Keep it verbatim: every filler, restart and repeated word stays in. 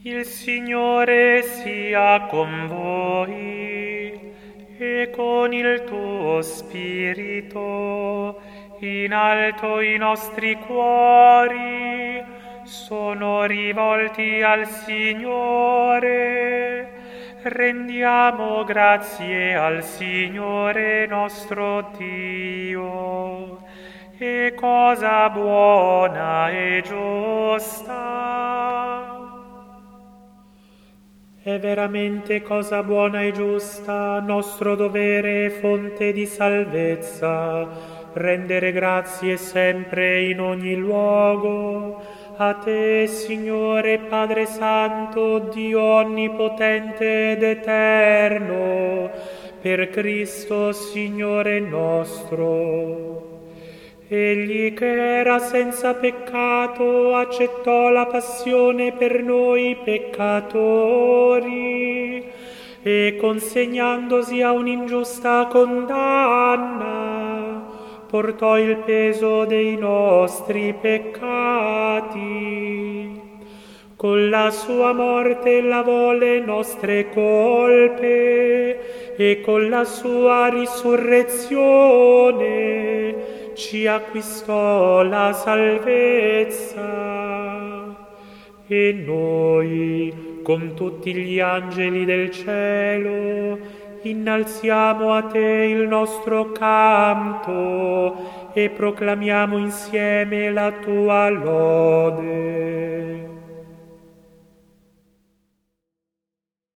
Il Signore sia con voi e con il tuo spirito. In alto i nostri cuori sono rivolti al Signore. Rendiamo grazie al Signore nostro Dio. È cosa buona e giusta. È veramente cosa buona e giusta, nostro dovere e fonte di salvezza, rendere grazie sempre in ogni luogo a te, Signore Padre Santo, Dio onnipotente ed eterno, per Cristo Signore nostro. Egli che era senza peccato accettò la passione per noi peccatori e consegnandosi a un'ingiusta condanna portò il peso dei nostri peccati. Con la sua morte lavò le nostre colpe e con la sua risurrezione ci acquistò la salvezza. E noi, con tutti gli angeli del cielo, innalziamo a te il nostro canto e proclamiamo insieme la tua lode.